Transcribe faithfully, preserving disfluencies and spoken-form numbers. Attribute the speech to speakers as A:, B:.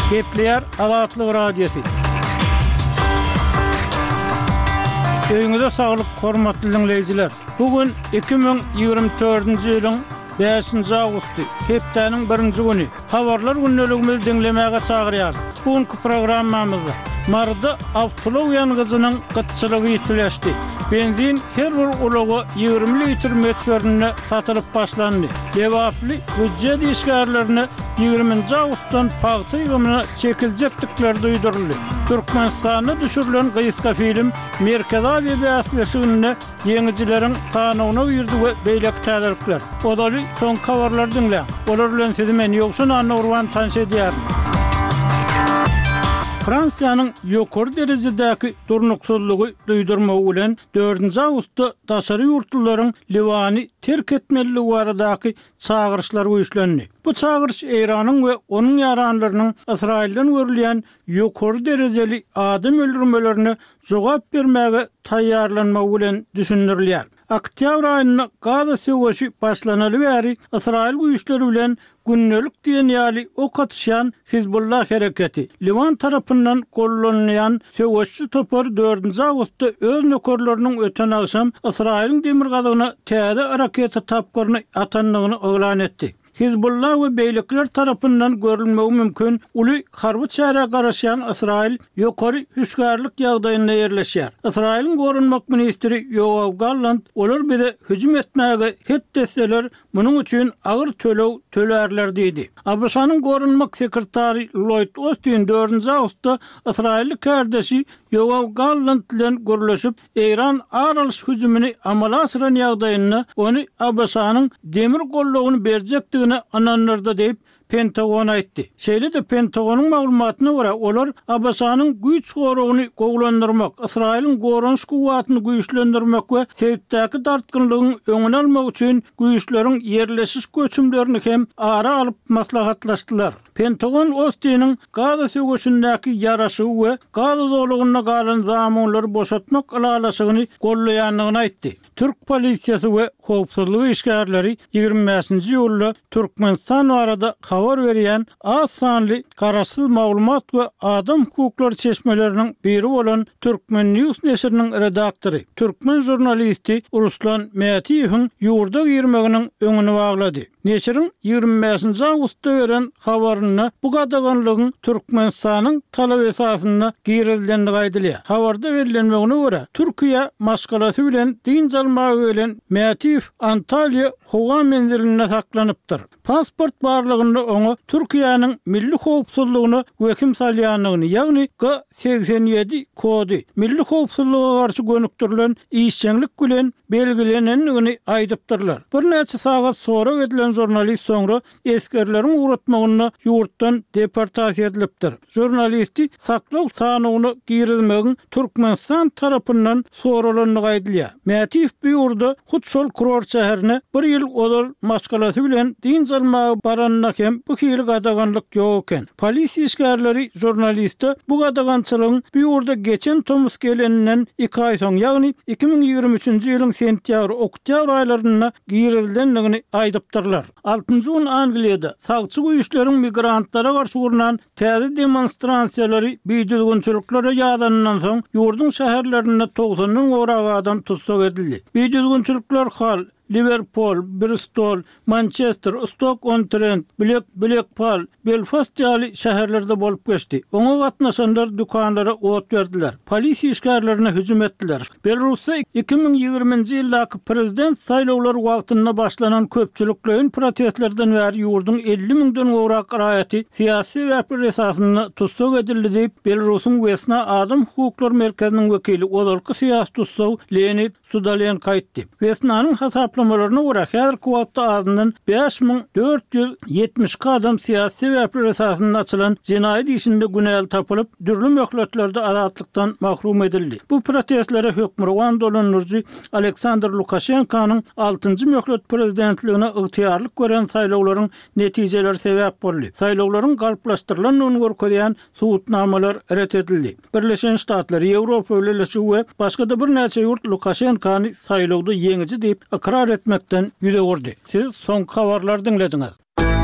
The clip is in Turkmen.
A: Gepler Azatlyk Radiosu. Öýüňizde saglyk, hormatly dinleýijiler. Bugün iki bin ýygrimi dördünji ýylyň beşinji awgusty, hepdeniň birinji güni. Habarlar günneligimizi dinlemäge çagyrýar. Bugünkü programmamyzda marda awtolow ýangyzynyň gytçylygy ýitileşdi. Benzin her bir ulagy ýygrimi litr metrine satylyp başlandy. Dewaply büdjet işgärlerini ýygrimiňji awgustdan paýty ýygymyna çekiljekdikleri duýduruldy. Türkmenistana düşürülen gyýyska film Merkez Aziýa beýaslyşygyny ýeňijileriň kanawyna ýürdi we beýlek täzelikler. Odaly soň habarlar dinle. Olar bilen sizi men ýoksun anurwan tanş edýär. Fransiýanyň ýokary derejedäki durnuksuzlygy duýdurmagy bilen dördünji awgustda daşary ýurtlaryň Liwany terk etmeligi baradaky çağırışlar güýçlendi. Bu çağırış Iranyň we onuň ýaranlarynyň Israilden görülýän ýokary derejeli adam öldürmelerini jogap bermäge taýýarlanmagy bilen düşündirilýär. Oktyabr aýyna Gaza söwüşi başlanaly bäri Israil güýçleri bilen günnelik diýen ýaly ok atýan Hizbullah hereketi Liwan tarapyndan gollanýan söwüşçi topar dördünji awgustda öz nökerleriniň öten akşam Israiliň demir gazyna täze raketa tapgyryny atanlygyny oglan etdi. Hizbullah we beýlekler tarapyndan görülmegi mümkin uly harby çäre garaşan Israil ýokary hüşgärlik ýagdaýynda ýerleşýär. Israiliň gorunmak ministri Yoav Gallant olar bize hüjüm etmäge het deseler munyň üçin agyr tölew tölerler diýdi. A B S-nyň gorunmak sekretary Lloyd Austin dördünji awgustda Israil kardeşi Yoav Gallant bilen görleşip Iran aralyş hüjümini amala asyran ýagdaýynda ony A B S-nyň demir gollugyny berjekdigini ananlarda diýip Pentagon aýtdy. Şeýle de Pentagonyň maglumatyna görä olar A B S-nyň güýç gorugyny gowlandyrmak, Israiliň gorunç guwatyny güýçlendirmek we sebäpdäki dartgynlygyň öňüni almak üçin güýçleriň ýerleşiş göçümlerini hem ara alyp maslahatlaşdylar. Pentagon Austin'in Gaza söwüşindäki ýaraşy we Gaza dolugyna galan zamanlary boşatmak alalaşygyny gollaýanlygyny aýtdy. Türk polisiýasy we howpsuzlyk işgärleri ýygrimi beşinji ýylda Türkmenistan barada habar berýän az sanly garaşsyz maglumat we adam hukuklary çeşmeleriniň biri bolan Türkmen News nesriniň redaktory, Türkmen jurnalisti Ruslan Mätiýewiň ýurda girmeginiň öňüni baglady. Neşrin ýygrimi beşinji awgustda beren habaryna bu gadaganlygyň Türkmenistanyň talap esasynda girildiğini gaýdylýar. Habarda verilenmegine görä Türkiýe maskalasy bilen din jalmagy bilen Mätiýew Antalya howa menziline saklanypdyr. Pasport barlygynda oňa Türkiýanyň milli howpsuzlygyny wekim salýanlygyny, ýagny G seksen ýedi kody milli howpsuzlyga garşy gönüktirilen işçilik bilen belgilenenligini aýdypdyrlar. Bir näçe sagat sonra edilen jurnalist soňra eskerleriň uğratmagyna ýurtdan deportasiýa edilipdir. Jurnalisti saklaw sanygyny girilmegin Türkmenistan tarapyndan sorulanyny gaýdylýar. Mätiýew bu ýurda Hutşol kuror şäherine bir ýyl odal maskalasy bilen din jalmagy baranyna hem bu hili gadaganlyk ýok eken. Polisiýa işgärleri jurnaliste bu gadagançylygyň bu ýurda geçen tomus geleninden iki aý soň, ýagny iki bin ýygrimi üçinji ýylyň sentýabr, oktýabr aýlaryna girildiğini aýdypdyrlar. altynjy gün Angliýada sagçy güýçleriň migrantlara garşy gurulan täze demonstrasiýalary biýdilgünçiliklere ýadanyndan soň ýurdun şäherlerinde togsanyň oraga adam tutsak edildi. Biýdilgünçilikler hal Liverpool, Bristol, Manchester, Stoke-on-Trent, Black, Blackpool, Belfast ýaly şäherlerde bolup geçdi. Oňa gatnaşanlar dükanlara ot berdiler. Polisiýa işgärlerine hüjüm etdiler. Belarusda iki bin ýygrimiňji ýyldaky prezident saýlawlary wagtynda başlanan köpçüliklerin protestlerden bäri ýurdun elli miňden gowrak raýaty syýasy we esasyna tutsak edildi diýip Belarusyň Wesna Adam Hukuklary Merkeziniň wekili olalky syýasy tutsak Leonid Sudalyenko aýtdy. Wesnanyň hasap Toplamalarına göre her kuvvetli adından beş bin dört yüz yetmiş adam siyasi ve apel esasında açılan cinayet işinde güneyel tapılıp dürlü möhletlerde azatlıktan mahrum edildi. Bu protestlere hükmürvan dolanırcı Aleksandr Lukashenko'nun altıncı möhlet prezidentliğine ıhtiyarlık veren saylavların neticeleri sebep oldu. Saylavların galplaştırılan öngör koyan suutnamalar ret edildi. Birleşen Ştatlar, Avrupa Birleşi ve başka da bir neçe yurt Lukashenko'nu saylavda yenici deyip ikrar etmekten yüze vurdu. Siz son haberler dinlediniz.